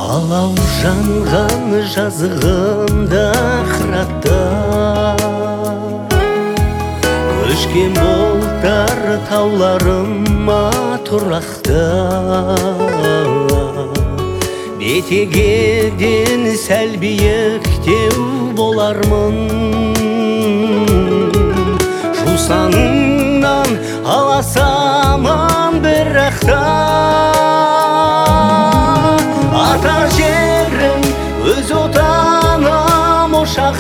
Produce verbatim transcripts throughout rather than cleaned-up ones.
алау жанған жазығымда қыратта, көшкен болтар тауларыма тұрақта, бетегеден сәл биіктеу болармын, жусаныңнан аласаман бірақта. Ата жерім өз отаным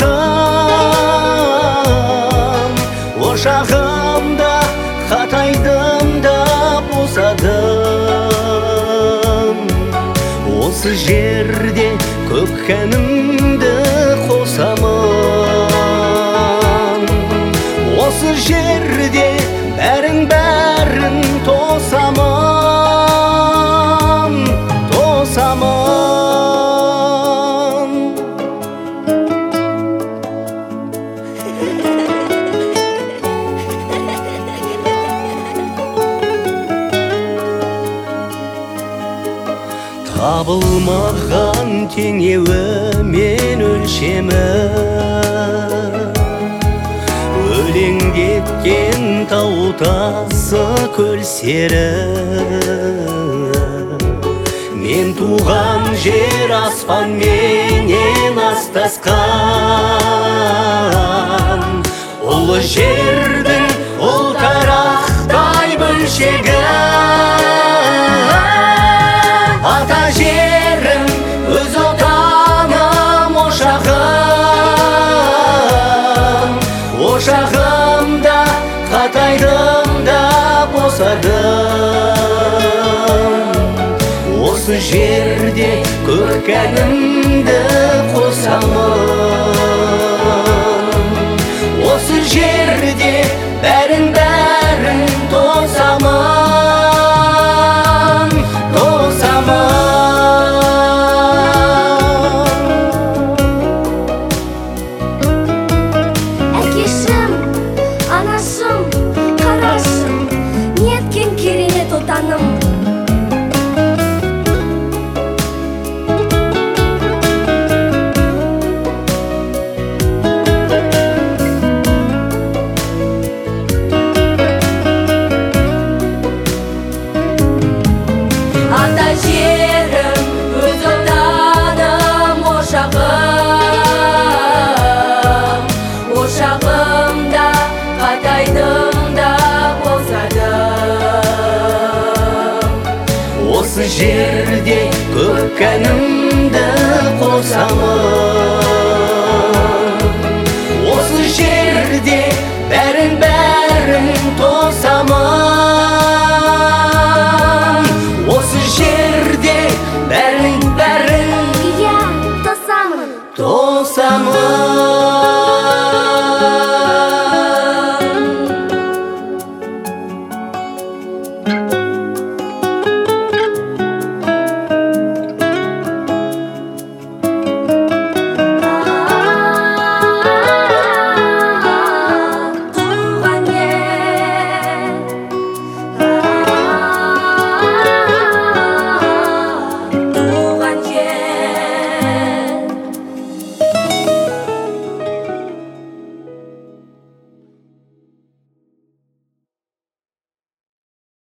ошағым, ошағымда қатайдым да босадым. Осы жерде көк кәнімді қосамын, осы жерде бәрін бәрін тосамын, тосамын. Табылмаған теңеуі мен өлшемі, өлеңдеткен тау тасы көл сері. Мен туған жер аспан менен астасқан, ұлы жердің ұлтарақтай бөлшегі. Ата жерім өз отаным ошағым, ошағымда қатайдым да босадым. Осы жерде көк кәнімді қосамын, осы жерде бәрін бәрін тосамын, тосамын. Әкешім, анашым, қарашым, неткен керемет отаным. Ата жерім өз отаным ошағым, ошағымда қатайдым да босадым. Осы жерде көк кәнімді қосамын,